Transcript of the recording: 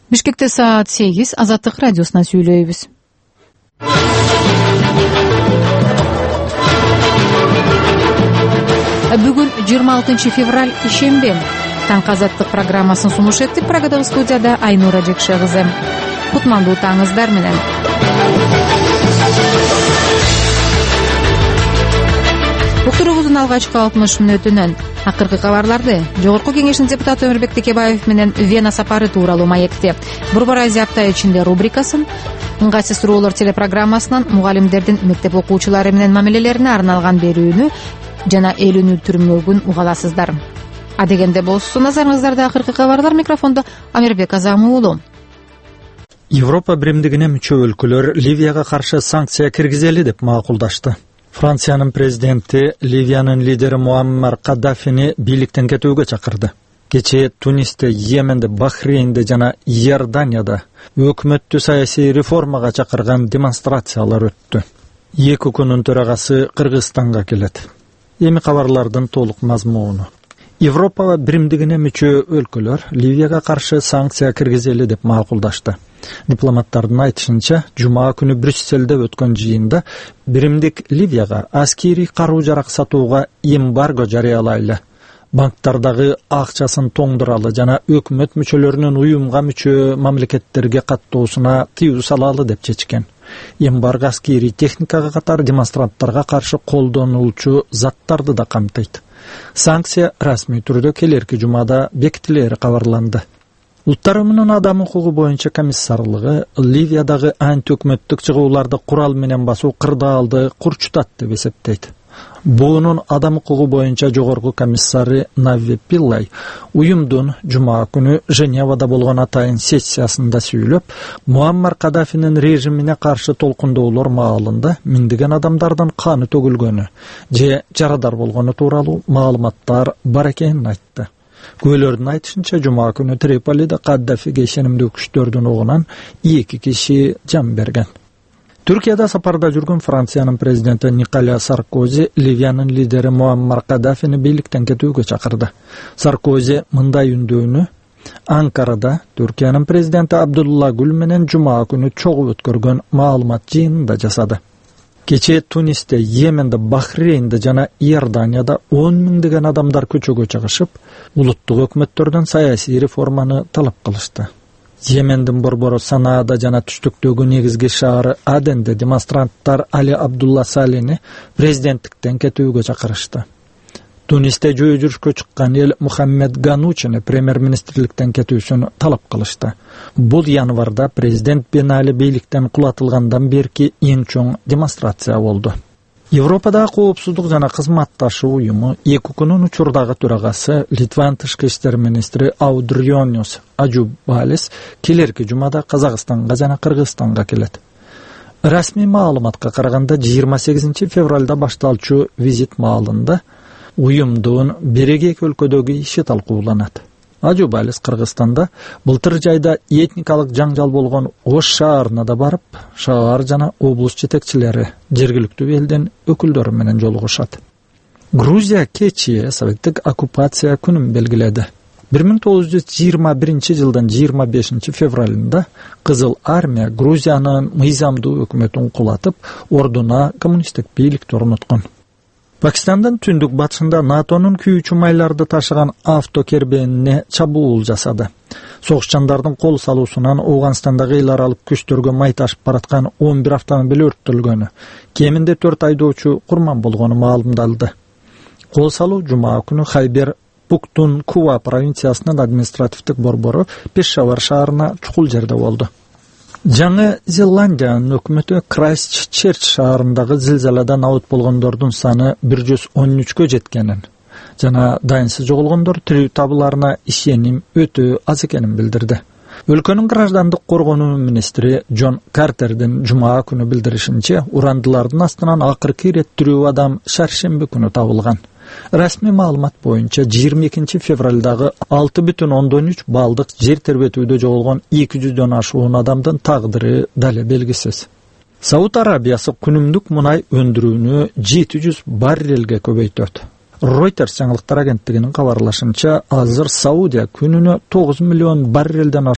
Бишкекте саат 8 Азаттык радиосунан сүйлөйбүз. Бүгүн 26 февраль ишембе. Таңкы Азаттык программасын сунуш этти. Прагадагы студияда Айнура Жекше кызы. Кутмандуу таңыңыздар менен. Уктуруубуздун алгачкы 60 мүнөтүнөн акыркы кабарларды Жогорку Кеңештин депутаты Өмүрбек Текебаев менен Вена сапары тууралуу маекти, Борбор Азия апта ичинде рубрикасын, ыңгайсыз суроолор телепрограммасынан мугалимдердин мектеп окуучулары менен мамилелерине арналган берүүнү жана элүүнү түрмөгүн угаласыздар. Адегенде болсун, назарыңыздарда акыркы кабарлар. Микрофондо Амирбек Азам уулу. Европа биримдигине мүчө өлкөлөр Ливияга каршы санкция киргизели деп макулдашты. Франциянын президенти Ливиянын лидери Муаммар Каддафини бийликтен кетүүгө чакырды. Кечээ Тунисте, Йеменде, Бахрейнде жана Иорданияда өкмөттү саясий реформага чакырган демонстрациялар өттү. Эки күнүн төрагасы Кыргызстанга келет. Эми кабарлардын толук мазмуну. Европа биримдигине мүчө өлкөлөр Ливияга каршы санкция киргизели деп макулдашты. Дипломаттардын айтышынча, жума күнү Брюсселде өткөн жыйында биримдик Ливияга аскери каруу-жарак сатууга эмбарго жарыялайлы, банктардагы акчасын тоңдуралы жана өкмөт мүчөлөрүнүн уюмга мүчө мамлекеттерге каттоосуна тыюу салалы деп чечкен. Эмбарго аскери техникага катар демонстранттарга каршы колдонулчу заттарды да камтыйт. Санкция расмий түрдө келерки жумада бекитилери кабарланды. Улуттар Уюмунун адам укугу боюнча комиссарлыгы Ливиядагы антиөкмөттүк чыгууларды курал менен басуу кырдаалды курчутат деп эсептейт. Буунун адам укугу боюнча жогорку комиссары Навви Пиллай уюмдун жума күнү Женевада болгон атайын сессиясында сүйлөп, Муаммар Каддафинин режимине каршы толкундоолор маалында миңдеген адамдардын каны төгүлгөнү же жарадар болгону тууралуу маалыматтар бар экенин айтты. Күбөлөрдүн айтышынча, жума күнү Триполиде Каддафиге ишенимдүү күчтөрдүн огунан 2 киши жан берген. Түркияда сапарда жүргөн Франциянын президенти Николя Саркози Ливиянын лидери Муаммар Каддафини бийликтен кетүүгө чакырды. Саркози мындай үндөөнү Анкарада Түркиянын президенти Абдулла Гүл менен жума күнү чогуу өткөргөн маалымат жыйынында жасады. Кечээ Тунисте, Йеменде, Бахрейнде жана Иорданияда 10 миңдеген адамдар көчөгө чыгышып, улуттук өкмөттөрдөн саясий реформаны талап кылышты. Йемендин борбору Санаада жана түштүктөгү негизги шаары Аденде демонстранттар Али Абдулла Салини президенттиктен кетүүгө чакырышты. Тунисте жөө жүрүшкө чыккан эл Мухаммед Ганучини премьер-министрликтен кетүүсүн талап кылышты. Бул январда президент Бен Али бийликтен кулатылгандан берки эң чоң демонстрация болду. Европадагы коопсуздук жана кызматташуу уюму 2 күнүн учурдагы төрагасы Литванын тышкы иштер министри Аудрионис Ажубалис келерки жумада Казакстанга жана Кыргызстанга келет. Расмий маалыматка караганда 28 февралда башталчу визит маалында уюмдун береги өлкөдөгү иши талкууланат. Ажубалис Кыргызстанда былтыр жайда этникалык жаңжал болгон Ош шаарына да барып, шаар жана облус жетекчилери, жергиликтүү элдин өкүлдөрү менен жолугушат. Грузия кечээ советтик оккупация күнүн белгиледи. 1921 жылдын 25 февралында Кызыл армия Грузиянын мыйзамдуу өкмөтүн кулатып, ордуна коммунисттик бийликти орноткон. Пакистандын түндүк батышында НАТОнун күйүүчү майларды ташыган автокербенине чабуул жасады. Согушчандардын кол салуусунан Ооганстандагы эл аралык күчтөргө май ташып бараткан 11 автомобиль өрттөлгөнү, кеминде 4 айдоочу курман болгону маалымдалды. Кол салуу жума күнү Хайбер Пуктункува провинциясынын административдик борбору Пешавар шаарына чукул жерде болду. Жаңы Зеландиянын өкмөтү Крайстчерч шаарындагы зилзаладан абат болгондордун саны 113кө жеткенин жана дайынсыз жоголгондор тирүү табыларына ишеним өтө аз экенин билдирди. Өлкөнүн граждандык коргонуу министри Джон Картердин жума күнү билдиришинче, урандылардын астынан акыркы ирет тирүү адам шаршемби күнү табылган. Расмий маалымат боюнча 22 февралдагы 6,3 балдык жер тербетүүдө жоголгон 200дөн ашуун адамдын тагдыры дале белгисиз. Сауд Арабиясы күнүмдүк мунай өндүрүүнү 700 баррелге көбөйтөт. Reuters жаңылыктар агенттигинин кабарлашынча, азыр Саудия күнүнө 9 миллион баррелден